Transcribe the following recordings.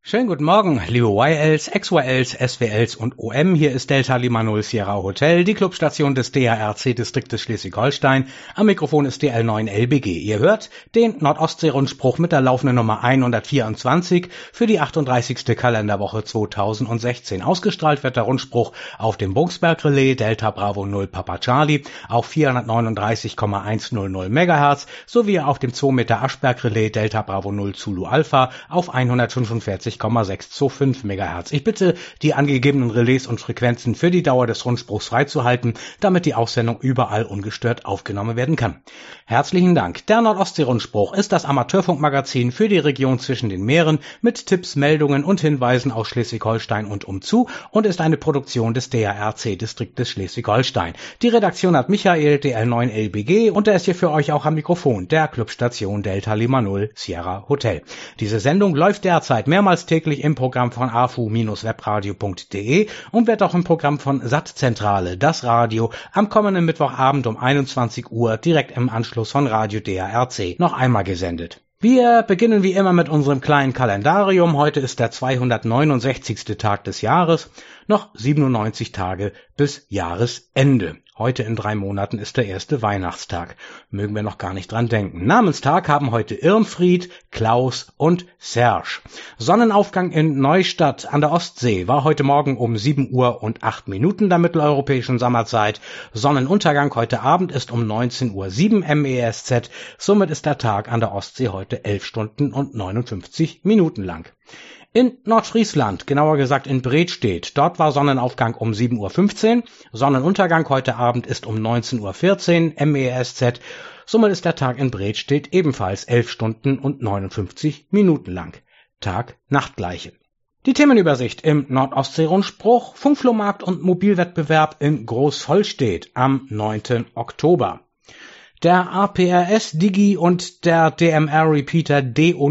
Schönen guten Morgen, liebe YLs, XYLs, SWLs und OM. Hier ist Delta Lima 0 Sierra Hotel, die Clubstation des DARC-Distriktes Schleswig-Holstein. Am Mikrofon ist DL9LBG. Ihr hört den Nordostsee-Rundspruch mit der laufenden Nummer 124 für die 38. Kalenderwoche 2016. Ausgestrahlt wird der Rundspruch auf dem Bungsberg-Relais Delta Bravo 0 Papa Charlie auf 439,100 MHz sowie auf dem 2 Meter Aschberg-Relais Delta Bravo 0 Zulu Alpha auf 145,625 MHz. Ich bitte, die angegebenen Relais und Frequenzen für die Dauer des Rundspruchs freizuhalten, damit die Aussendung überall ungestört aufgenommen werden kann. Herzlichen Dank. Der Nordostsee-Rundspruch ist das Amateurfunkmagazin für die Region zwischen den Meeren mit Tipps, Meldungen und Hinweisen aus Schleswig-Holstein und umzu und ist eine Produktion des DARC-Distriktes Schleswig-Holstein. Die Redaktion hat Michael, DL9LBG, und er ist hier für euch auch am Mikrofon der Clubstation Delta Lima 0 Sierra Hotel. Diese Sendung läuft derzeit mehrmals täglich im Programm von afu-webradio.de und wird auch im Programm von Sattzentrale, das Radio, am kommenden Mittwochabend um 21 Uhr direkt im Anschluss von Radio DARC noch einmal gesendet. Wir beginnen wie immer mit unserem kleinen Kalendarium. Heute ist der 269. Tag des Jahres, noch 97 Tage bis Jahresende. Heute in 3 Monaten ist der erste Weihnachtstag. Mögen wir noch gar nicht dran denken. Namenstag haben heute Irmfried, Klaus und Serge. Sonnenaufgang in Neustadt an der Ostsee war heute Morgen um 7 Uhr und 8 Minuten der mitteleuropäischen Sommerzeit. Sonnenuntergang heute Abend ist um 19:07 MESZ. Somit ist der Tag an der Ostsee heute 11 Stunden und 59 Minuten lang. In Nordfriesland, genauer gesagt in Bredstedt, dort war Sonnenaufgang um 7:15 Uhr, Sonnenuntergang heute Abend ist um 19:14 MESZ, somit ist der Tag in Bredstedt ebenfalls 11 Stunden und 59 Minuten lang. Tag-Nacht-Gleiche. Die Themenübersicht im Nordostsee-Rundspruch, Funkflohmarkt und Mobilwettbewerb in Großvollstedt am 9. Oktober. Der APRS-Digi und der DMR-Repeater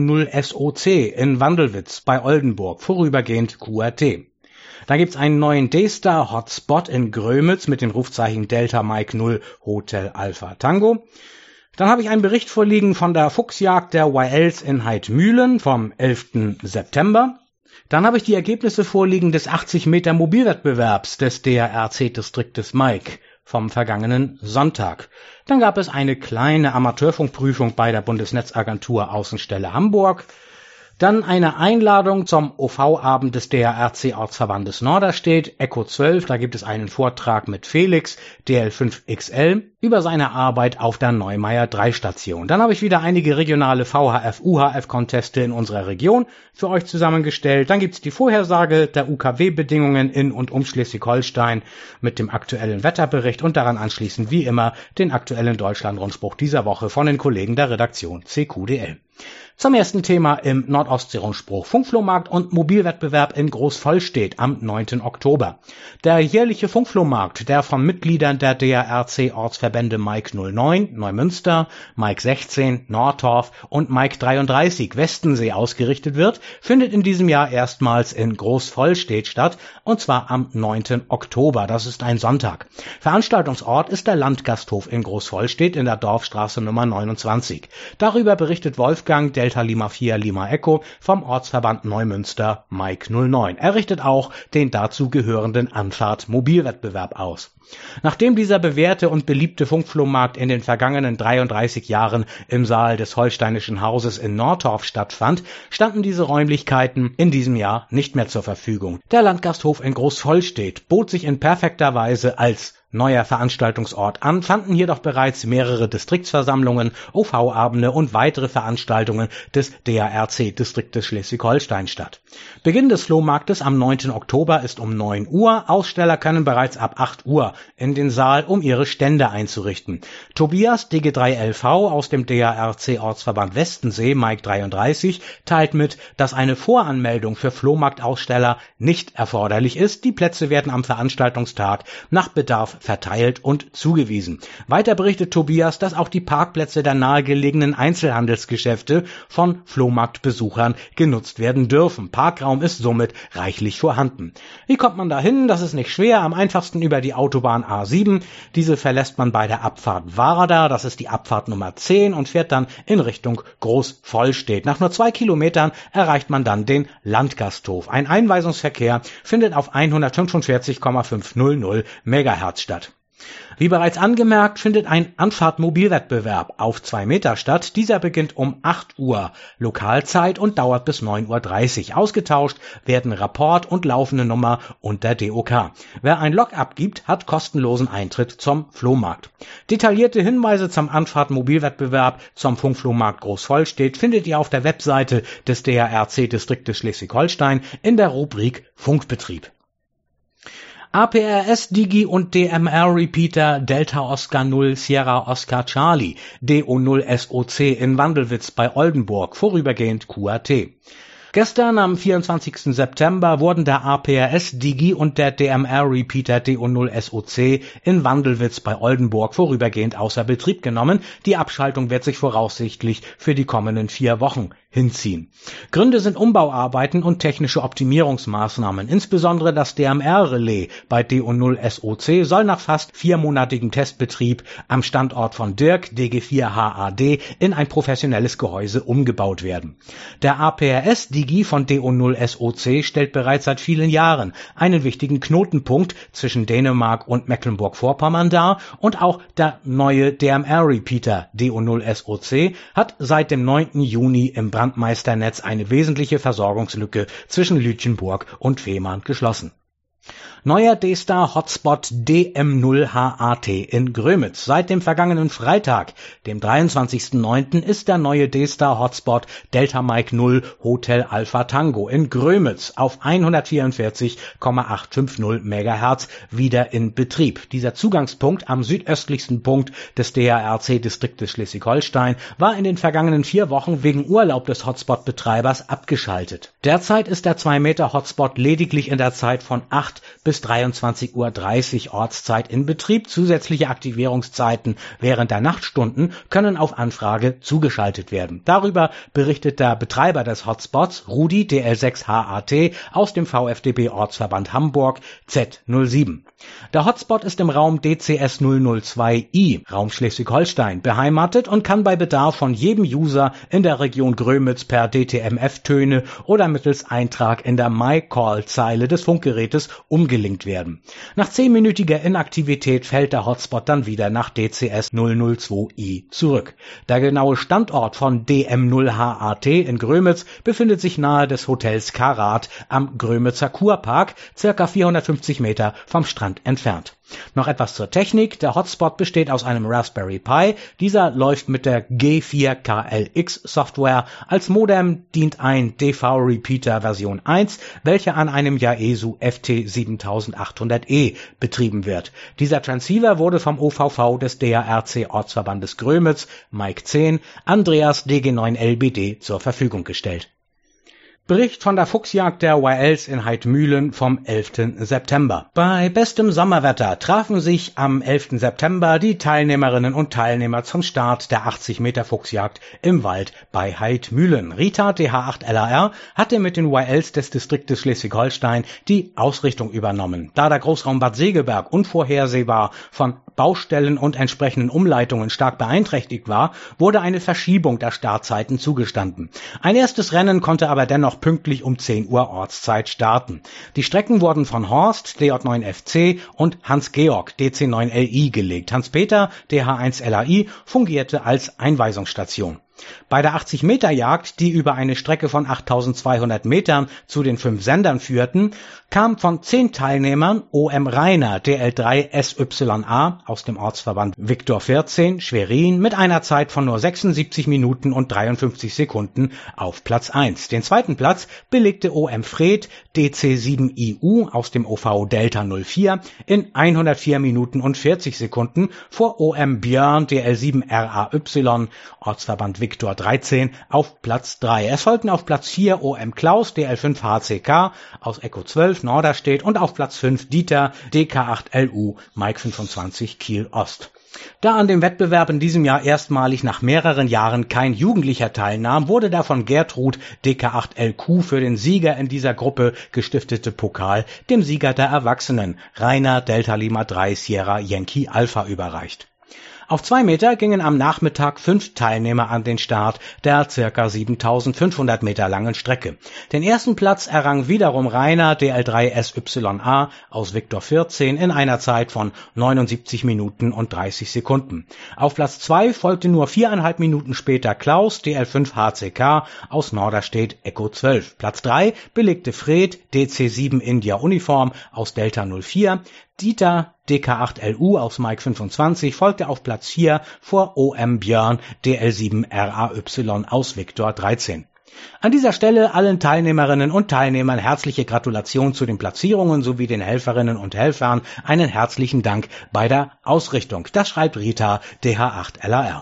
DO0SOC in Wandelwitz bei Oldenburg, vorübergehend QRT. Dann gibt's einen neuen D-Star-Hotspot in Grömitz mit den Rufzeichen Delta Mike 0 Hotel Alpha Tango. Dann habe ich einen Bericht vorliegen von der Fuchsjagd der YLs in Heidmühlen vom 11. September. Dann habe ich die Ergebnisse vorliegen des 80 Meter Mobilwettbewerbs des DARC-Distriktes Mike vom vergangenen Sonntag. Dann gab es eine kleine Amateurfunkprüfung bei der Bundesnetzagentur Außenstelle Hamburg. Dann eine Einladung zum OV-Abend des DARC-Ortsverbandes Norderstedt, Echo 12, da gibt es einen Vortrag mit Felix, DL5XL, über seine Arbeit auf der Neumeier 3 Station. Dann habe ich wieder einige regionale VHF-UHF-Conteste in unserer Region für euch zusammengestellt. Dann gibt's die Vorhersage der UKW-Bedingungen in und um Schleswig-Holstein mit dem aktuellen Wetterbericht und daran anschließend wie immer den aktuellen Deutschland-Rundspruch dieser Woche von den Kollegen der Redaktion CQDL. Zum ersten Thema im Nordostsee-Rundspruch, Funkflohmarkt und Mobilwettbewerb in Großvollstedt am 9. Oktober. Der jährliche Funkflohmarkt, der von Mitgliedern der DARC-Ortsverbände Mike 09, Neumünster, Mike 16, Nordtorf und Mike 33, Westensee ausgerichtet wird, findet in diesem Jahr erstmals in Großvollstedt statt, und zwar am 9. Oktober. Das ist ein Sonntag. Veranstaltungsort ist der Landgasthof in Großvollstedt in der Dorfstraße Nummer 29. Darüber berichtet Wolfgang Delta Lima 4 Lima Echo vom Ortsverband Neumünster Mike 09. Er richtet auch den dazu gehörenden Anfahrt-Mobilwettbewerb aus. Nachdem dieser bewährte und beliebte Funkflohmarkt in den vergangenen 33 Jahren im Saal des Holsteinischen Hauses in Nordtorf stattfand, standen diese Räumlichkeiten in diesem Jahr nicht mehr zur Verfügung. Der Landgasthof in Großvollstedt bot sich in perfekter Weise als neuer Veranstaltungsort an, fanden jedoch bereits mehrere Distriktsversammlungen, OV-Abende und weitere Veranstaltungen des DARC-Distriktes Schleswig-Holstein statt. Beginn des Flohmarktes am 9. Oktober ist um 9 Uhr. Aussteller können bereits ab 8 Uhr in den Saal, um ihre Stände einzurichten. Tobias DG3LV aus dem DARC-Ortsverband Westensee, Mike 33, teilt mit, dass eine Voranmeldung für Flohmarktaussteller nicht erforderlich ist. Die Plätze werden am Veranstaltungstag nach Bedarf verteilt und zugewiesen. Weiter berichtet Tobias, dass auch die Parkplätze der nahegelegenen Einzelhandelsgeschäfte von Flohmarktbesuchern genutzt werden dürfen. Parkraum ist somit reichlich vorhanden. Wie kommt man dahin? Das ist nicht schwer. Am einfachsten über die Autobahn A7. Diese verlässt man bei der Abfahrt Warda. Das ist die Abfahrt Nummer 10 und fährt dann in Richtung Großvollstedt. Nach nur 2 Kilometern erreicht man dann den Landgasthof. Ein Einweisungsverkehr findet auf 145,500 Megahertz statt. Wie bereits angemerkt, findet ein Anfahrt-Mobilwettbewerb auf 2 Meter statt. Dieser beginnt um 8 Uhr Lokalzeit und dauert bis 9:30 Uhr. Ausgetauscht werden Rapport und laufende Nummer und der DOK. Wer ein Log abgibt, hat kostenlosen Eintritt zum Flohmarkt. Detaillierte Hinweise zum Anfahrt-Mobilwettbewerb zum Funkflohmarkt Großvollstedt findet ihr auf der Webseite des DARC-Distriktes Schleswig-Holstein in der Rubrik Funkbetrieb. APRS Digi und DMR Repeater Delta Oscar 0 Sierra Oscar Charlie DO0 SOC in Wandelwitz bei Oldenburg, vorübergehend QAT. Gestern am 24. September wurden der APRS Digi und der DMR Repeater DO0 SOC in Wandelwitz bei Oldenburg vorübergehend außer Betrieb genommen. Die Abschaltung wird sich voraussichtlich für die kommenden 4 Wochen hinziehen. Gründe sind Umbauarbeiten und technische Optimierungsmaßnahmen. Insbesondere das DMR-Relais bei DO0 SOC soll nach fast 4-monatigem Testbetrieb am Standort von Dirk DG4HAD in ein professionelles Gehäuse umgebaut werden. Der APRS Digi von DO0 SOC stellt bereits seit vielen Jahren einen wichtigen Knotenpunkt zwischen Dänemark und Mecklenburg-Vorpommern dar und auch der neue DMR-Repeater DO0 SOC hat seit dem 9. Juni im Brandmeisternetz eine wesentliche Versorgungslücke zwischen Lütjenburg und Fehmarn geschlossen. Neuer D-Star Hotspot DM0HAT in Grömitz. Seit dem vergangenen Freitag, dem 23.09., ist der neue D-Star Hotspot Delta Mike 0 Hotel Alpha Tango in Grömitz auf 144,850 Megahertz wieder in Betrieb. Dieser Zugangspunkt am südöstlichsten Punkt des DARC-Distriktes Schleswig-Holstein war in den vergangenen 4 Wochen wegen Urlaub des Hotspot-Betreibers abgeschaltet. Derzeit ist der 2 Meter Hotspot lediglich in der Zeit von 8 bis 23:30 Uhr Ortszeit in Betrieb. Zusätzliche Aktivierungszeiten während der Nachtstunden können auf Anfrage zugeschaltet werden. Darüber berichtet der Betreiber des Hotspots, Rudi DL6HAT, aus dem VfDB Ortsverband Hamburg Z07. Der Hotspot ist im Raum DCS 002I, Raum Schleswig-Holstein, beheimatet und kann bei Bedarf von jedem User in der Region Grömitz per DTMF-Töne oder mittels Eintrag in der MyCall-Zeile des Funkgerätes umgelinkt werden. Nach 10-minütiger Inaktivität fällt der Hotspot dann wieder nach DCS 002I zurück. Der genaue Standort von DM0HAT in Grömitz befindet sich nahe des Hotels Karat am Grömitzer Kurpark, circa 450 Meter vom Strand entfernt. Noch etwas zur Technik. Der Hotspot besteht aus einem Raspberry Pi. Dieser läuft mit der G4KLX Software. Als Modem dient ein DV-Repeater Version 1, welcher an einem Yaesu FT7800E betrieben wird. Dieser Transceiver wurde vom OVV des DARC Ortsverbandes Grömitz, Mike 10, Andreas DG9LBD zur Verfügung gestellt. Bericht von der Fuchsjagd der YLs in Heidmühlen vom 11. September. Bei bestem Sommerwetter trafen sich am 11. September die Teilnehmerinnen und Teilnehmer zum Start der 80 Meter Fuchsjagd im Wald bei Heidmühlen. Rita TH8LAR hatte mit den YLs des Distriktes Schleswig-Holstein die Ausrichtung übernommen. Da der Großraum Bad Segeberg unvorhersehbar von Baustellen und entsprechenden Umleitungen stark beeinträchtigt war, wurde eine Verschiebung der Startzeiten zugestanden. Ein erstes Rennen konnte aber dennoch pünktlich um 10 Uhr Ortszeit starten. Die Strecken wurden von Horst DJ9FC und Hans-Georg DC9LI gelegt. Hans-Peter DH1LAI fungierte als Einweisungsstation. Bei der 80-Meter-Jagd, die über eine Strecke von 8.200 Metern zu den 5 Sendern führten, kam von 10 Teilnehmern OM Rainer DL3 SYA aus dem Ortsverband Viktor 14 Schwerin mit einer Zeit von nur 76 Minuten und 53 Sekunden auf Platz 1. Den zweiten Platz belegte OM Fred DC7IU aus dem OV Delta 04 in 104 Minuten und 40 Sekunden vor OM Björn DL7RAY Ortsverband Viktor 13 auf Platz 3. Es folgten auf Platz 4 OM Klaus DL5 HCK aus Echo 12 Norderstedt und auf Platz 5 Dieter DK8LU Mike 25 Kiel Ost. Da an dem Wettbewerb in diesem Jahr erstmalig nach mehreren Jahren kein Jugendlicher teilnahm, wurde der von Gertrud DK8LQ für den Sieger in dieser Gruppe gestiftete Pokal dem Sieger der Erwachsenen, Rainer Delta Lima 3 Sierra Yankee Alpha, überreicht. Auf 2 Meter gingen am Nachmittag 5 Teilnehmer an den Start der ca. 7500 Meter langen Strecke. Den ersten Platz errang wiederum Rainer DL3 SYA aus Viktor 14 in einer Zeit von 79 Minuten und 30 Sekunden. Auf Platz 2 folgte nur 4,5 Minuten später Klaus DL5 HCK aus Norderstedt Echo 12. Platz 3 belegte Fred DC7 India Uniform aus Delta 04. Dieter DK8LU aus Mike 25 folgte auf Platz 4 vor OM Björn DL7 RAY aus Viktor 13. An dieser Stelle allen Teilnehmerinnen und Teilnehmern herzliche Gratulation zu den Platzierungen sowie den Helferinnen und Helfern einen herzlichen Dank bei der Ausrichtung. Das schreibt Rita DH8LAR.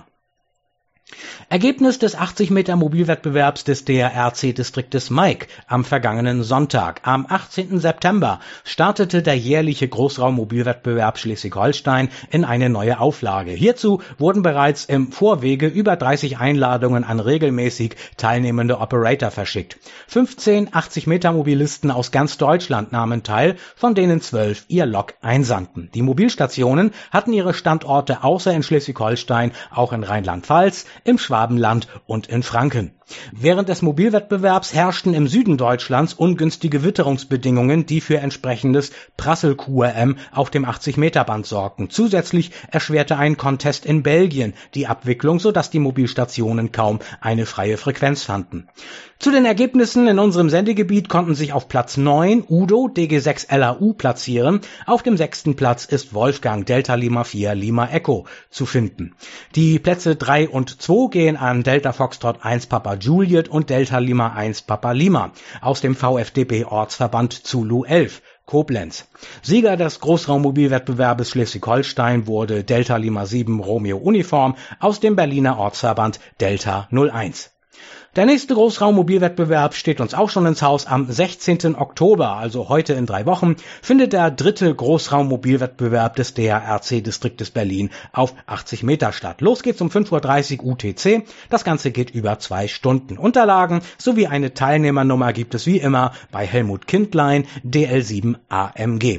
Ergebnis des 80 Meter Mobilwettbewerbs des DRC-Distriktes Maik am vergangenen Sonntag. Am 18. September startete der jährliche Großraummobilwettbewerb Schleswig-Holstein in eine neue Auflage. Hierzu wurden bereits im Vorwege über 30 Einladungen an regelmäßig teilnehmende Operator verschickt. 15 80 Meter Mobilisten aus ganz Deutschland nahmen teil, von denen 12 ihr Lok einsandten. Die Mobilstationen hatten ihre Standorte außer in Schleswig-Holstein auch in Rheinland-Pfalz, im Schwabenland und in Franken. Während des Mobilwettbewerbs herrschten im Süden Deutschlands ungünstige Witterungsbedingungen, die für entsprechendes Prassel-QRM auf dem 80-Meter-Band sorgten. Zusätzlich erschwerte ein Contest in Belgien die Abwicklung, sodass die Mobilstationen kaum eine freie Frequenz fanden. Zu den Ergebnissen in unserem Sendegebiet konnten sich auf Platz 9 Udo DG6LAU platzieren. Auf dem 6. Platz ist Wolfgang Delta Lima 4 Lima Echo zu finden. Die Plätze 3 und 2 gehen an Delta Foxtrot 1 Papa Juliet und Delta Lima 1 Papa Lima aus dem VfDB Ortsverband Zulu 11. Koblenz. Sieger des Großraummobilwettbewerbes Schleswig-Holstein wurde Delta Lima 7 Romeo Uniform aus dem Berliner Ortsverband Delta 01. Der nächste Großraummobilwettbewerb steht uns auch schon ins Haus. Am 16. Oktober, also heute in 3 Wochen, findet der 3. Großraummobilwettbewerb des DRC-Distriktes Berlin auf 80 Meter statt. Los geht's um 5:30 Uhr UTC. Das Ganze geht über 2 Stunden. Unterlagen sowie eine Teilnehmernummer gibt es wie immer bei Helmut Kindlein, DL7 AMG.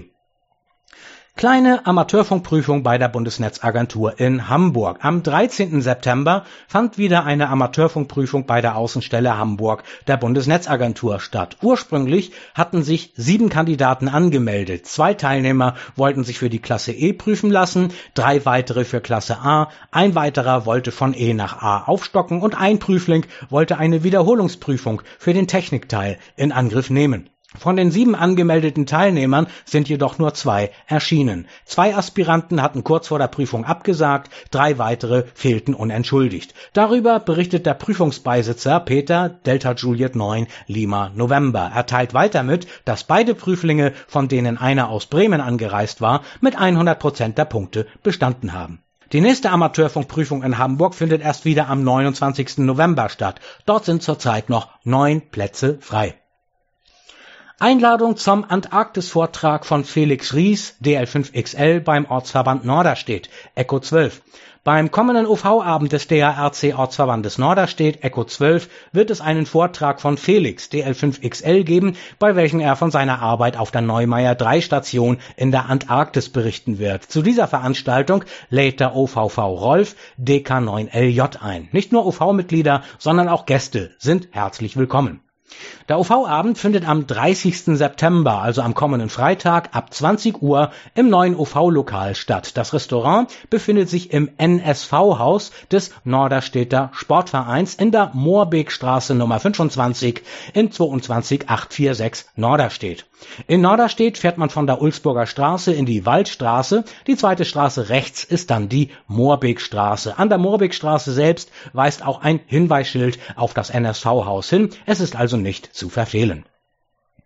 Kleine Amateurfunkprüfung bei der Bundesnetzagentur in Hamburg. Am 13. September fand wieder eine Amateurfunkprüfung bei der Außenstelle Hamburg der Bundesnetzagentur statt. Ursprünglich hatten sich 7 Kandidaten angemeldet. 2 Teilnehmer wollten sich für die Klasse E prüfen lassen, 3 weitere für Klasse A, ein weiterer wollte von E nach A aufstocken und ein Prüfling wollte eine Wiederholungsprüfung für den Technikteil in Angriff nehmen. Von den 7 angemeldeten Teilnehmern sind jedoch nur 2 erschienen. 2 Aspiranten hatten kurz vor der Prüfung abgesagt, 3 weitere fehlten unentschuldigt. Darüber berichtet der Prüfungsbeisitzer Peter Delta Juliet 9 Lima November. Er teilt weiter mit, dass beide Prüflinge, von denen einer aus Bremen angereist war, mit 100% der Punkte bestanden haben. Die nächste Amateurfunkprüfung in Hamburg findet erst wieder am 29. November statt. Dort sind zurzeit noch 9 Plätze frei. Einladung zum Antarktis-Vortrag von Felix Ries, DL5XL beim Ortsverband Norderstedt, Echo 12. Beim kommenden OV-Abend des DRC-Ortsverbandes Norderstedt, Echo 12, wird es einen Vortrag von Felix, DL5XL, geben, bei welchem er von seiner Arbeit auf der Neumeier 3 Station in der Antarktis berichten wird. Zu dieser Veranstaltung lädt der OVV Rolf, DK9LJ ein. Nicht nur OV-Mitglieder, sondern auch Gäste sind herzlich willkommen. Der OV-Abend findet am 30. September, also am kommenden Freitag, ab 20 Uhr im neuen OV-Lokal statt. Das Restaurant befindet sich im NSV-Haus des Norderstedter Sportvereins in der Moorbeekstraße Nummer 25 in 22846 Norderstedt. In Norderstedt fährt man von der Ulzburger Straße in die Waldstraße. Die zweite Straße rechts ist dann die Moorbeekstraße. An der Moorbeekstraße selbst weist auch ein Hinweisschild auf das NSV-Haus hin. Es ist also nicht zu verfehlen.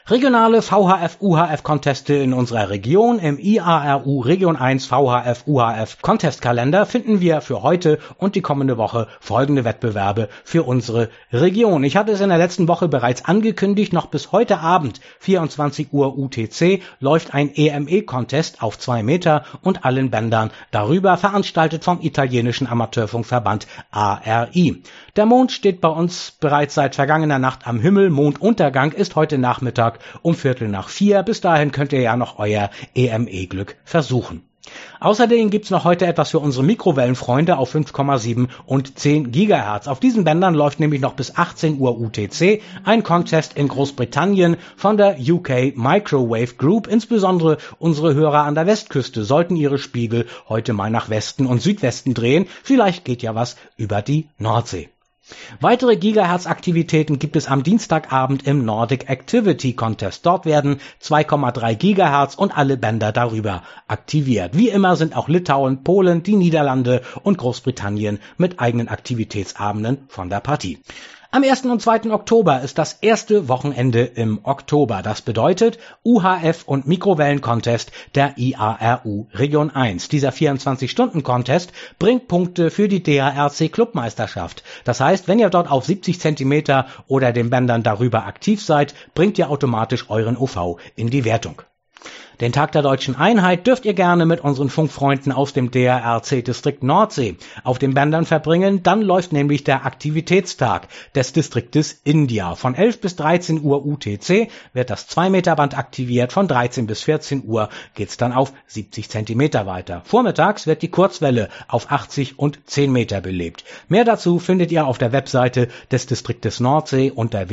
Regionale VHF-UHF-Conteste in unserer Region im IARU Region 1 VHF-UHF-Contestkalender finden wir für heute und die kommende Woche folgende Wettbewerbe für unsere Region. Ich hatte es in der letzten Woche bereits angekündigt, noch bis heute Abend, 24 Uhr UTC, läuft ein EME-Contest auf 2 Meter und allen Bändern darüber, veranstaltet vom italienischen Amateurfunkverband ARI. Der Mond steht bei uns bereits seit vergangener Nacht am Himmel. Monduntergang ist heute Nachmittag um 3:45. Bis dahin könnt ihr ja noch euer EME-Glück versuchen. Außerdem gibt's noch heute etwas für unsere Mikrowellenfreunde auf 5,7 und 10 Gigahertz. Auf diesen Bändern läuft nämlich noch bis 18 Uhr UTC ein Contest in Großbritannien von der UK Microwave Group. Insbesondere unsere Hörer an der Westküste sollten ihre Spiegel heute mal nach Westen und Südwesten drehen. Vielleicht geht ja was über die Nordsee. Weitere Gigahertz-Aktivitäten gibt es am Dienstagabend im Nordic Activity Contest. Dort werden 2,3 Gigahertz und alle Bänder darüber aktiviert. Wie immer sind auch Litauen, Polen, die Niederlande und Großbritannien mit eigenen Aktivitätsabenden von der Partie. Am 1. und 2. Oktober ist das erste Wochenende im Oktober. Das bedeutet UHF und Mikrowellen-Contest der IARU Region 1. Dieser 24-Stunden-Contest bringt Punkte für die DARC-Clubmeisterschaft. Das heißt, wenn ihr dort auf 70 Zentimeter oder den Bändern darüber aktiv seid, bringt ihr automatisch euren OV in die Wertung. Den Tag der Deutschen Einheit dürft ihr gerne mit unseren Funkfreunden aus dem DARC-Distrikt Nordsee auf den Bändern verbringen. Dann läuft nämlich der Aktivitätstag des Distriktes India. Von 11 bis 13 Uhr UTC wird das 2-Meter-Band aktiviert. Von 13 bis 14 Uhr geht's dann auf 70 Zentimeter weiter. Vormittags wird die Kurzwelle auf 80 und 10 Meter belebt. Mehr dazu findet ihr auf der Webseite des Distriktes Nordsee unter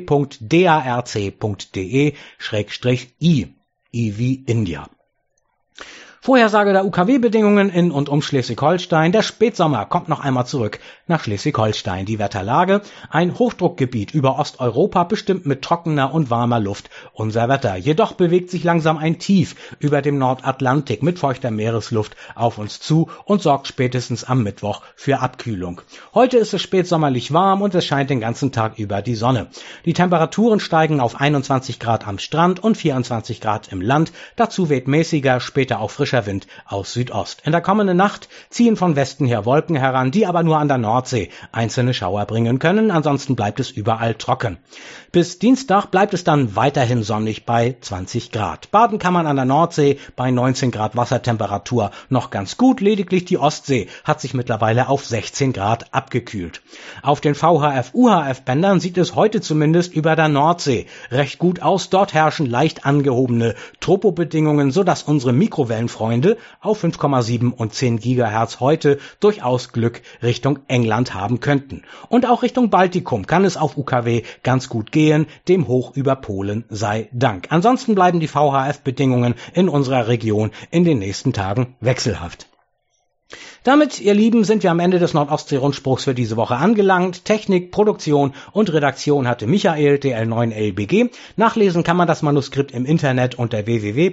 www.darc.de/i. wie India. Vorhersage der UKW-Bedingungen in und um Schleswig-Holstein. Der Spätsommer kommt noch einmal zurück nach Schleswig-Holstein. Die Wetterlage: ein Hochdruckgebiet über Osteuropa bestimmt mit trockener und warmer Luft unser Wetter. Jedoch bewegt sich langsam ein Tief über dem Nordatlantik mit feuchter Meeresluft auf uns zu und sorgt spätestens am Mittwoch für Abkühlung. Heute ist es spätsommerlich warm und es scheint den ganzen Tag über die Sonne. Die Temperaturen steigen auf 21 Grad am Strand und 24 Grad im Land. Dazu weht mäßiger, später auch frischer Wind aus Südost. In der kommenden Nacht ziehen von Westen her Wolken heran, die aber nur an der Nordsee einzelne Schauer bringen können. Ansonsten bleibt es überall trocken. Bis Dienstag bleibt es dann weiterhin sonnig bei 20 Grad. Baden kann man an der Nordsee bei 19 Grad Wassertemperatur noch ganz gut. Lediglich die Ostsee hat sich mittlerweile auf 16 Grad abgekühlt. Auf den VHF-UHF-Bändern sieht es heute zumindest über der Nordsee recht gut aus. Dort herrschen leicht angehobene Tropobedingungen, sodass unsere Mikrowellenfreunde auf 5,7 und 10 Gigahertz heute durchaus Glück Richtung England haben könnten. Und auch Richtung Baltikum kann es auf UKW ganz gut gehen, dem Hoch über Polen sei Dank. Ansonsten bleiben die VHF-Bedingungen in unserer Region in den nächsten Tagen wechselhaft. Damit, ihr Lieben, sind wir am Ende des Nordostsee-Rundspruchs für diese Woche angelangt. Technik, Produktion und Redaktion hatte Michael, DL9LBG. Nachlesen kann man das Manuskript im Internet unter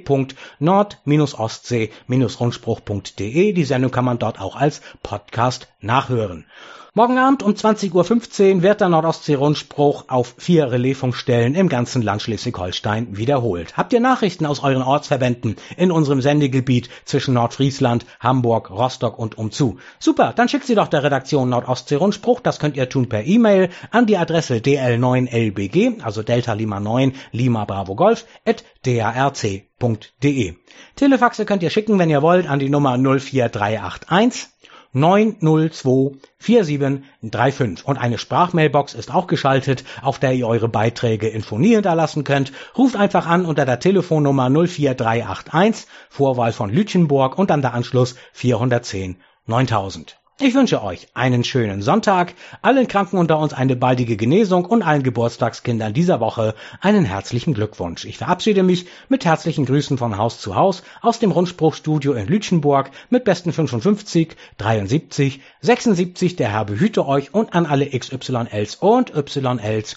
www.nord-ostsee-rundspruch.de. Die Sendung kann man dort auch als Podcast nachhören. Morgen Abend um 20:15 Uhr wird der Nordostsee-Rundspruch auf 4 Relaisfunkstellen im ganzen Land Schleswig-Holstein wiederholt. Habt ihr Nachrichten aus euren Ortsverbänden in unserem Sendegebiet zwischen Nordfriesland, Hamburg, Rostock und umzu? Super, dann schickt sie doch der Redaktion Nordostsee-Rundspruch. Das könnt ihr tun per E-Mail an die Adresse dl9lbg, also Delta Lima 9, Lima Bravo Golf, @darc.de. Telefaxe könnt ihr schicken, wenn ihr wollt, an die Nummer 04381 902 4735 und eine Sprachmailbox ist auch geschaltet, auf der ihr eure Beiträge in Phonie hinterlassen könnt. Ruft einfach an unter der Telefonnummer 04381, Vorwahl von Lütjenburg und dann der Anschluss 410 9000. Ich wünsche euch einen schönen Sonntag, allen Kranken unter uns eine baldige Genesung und allen Geburtstagskindern dieser Woche einen herzlichen Glückwunsch. Ich verabschiede mich mit herzlichen Grüßen von Haus zu Haus aus dem Rundspruchstudio in Lütjenburg mit besten 55, 73, 76, der Herr behüte euch und an alle XYLs und YLs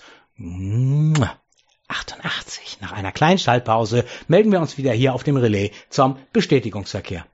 88. Nach einer kleinen Schaltpause melden wir uns wieder hier auf dem Relais zum Bestätigungsverkehr.